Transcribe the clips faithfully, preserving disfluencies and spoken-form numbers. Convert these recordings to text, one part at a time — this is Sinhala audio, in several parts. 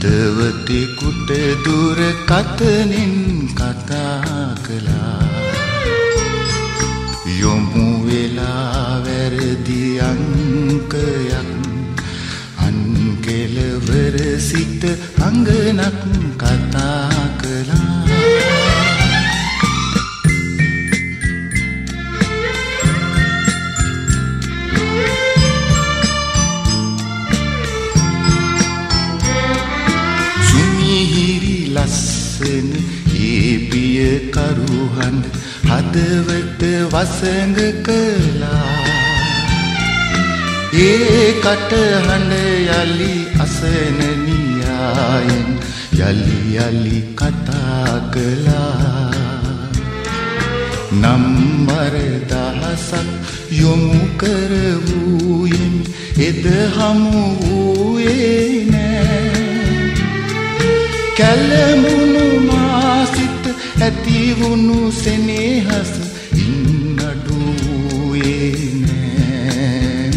හිතවතෙකුට දුරකථනින් කතා කළා. යොමු වෙලා වැරදි අංකයක් අන් කෙළවර සිට අංගනක් කතා කළා. ලස්සන ඒ පිය කරුහන් හදවත වසඟ කළා. ඒ කටහඬ යලි අසන නියායෙන් යලි යලි කතා කළා. නම්බර දහසක් යොමු කරවූයෙන් එද හමු වූයේ නෑ. කැලමුණු මාසිත ඇතිවුණු සෙනෙහස ඉන්නඩුවේ නෑ.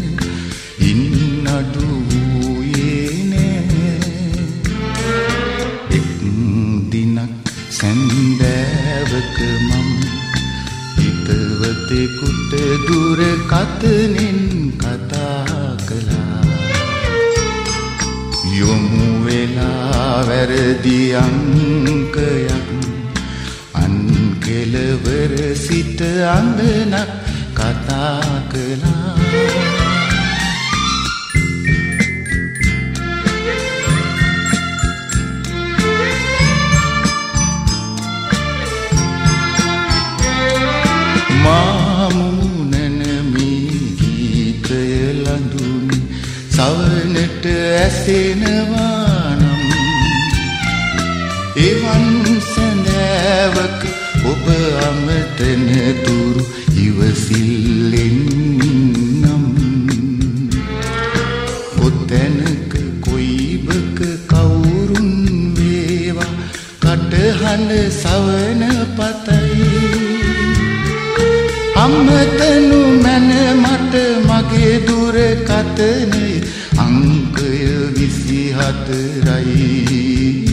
ඉන්නඩුවේ නෑ. එක් දිනක් සැන්දෑවක මම හිතවතෙකුට දුරකථනින් කතා කළා. යොමු වෙලා වැරදි අංකයක් අන් කෙළවර සිට අංගනක් කතා කළා. මාමුණන මේ ගීතය ලඳුනි සවනට ඇසෙනවා නම් එවන් සැඳෑවක ඔබ අමතන තුරු ඉවසිල්ලෙන් නම් කොතැනක කොයිබක කවුරුන් වේවා කටහඬ සවන පතයි. අමතනු මැන මට මගේ දුරකථනය අංකය විසි හතරයි.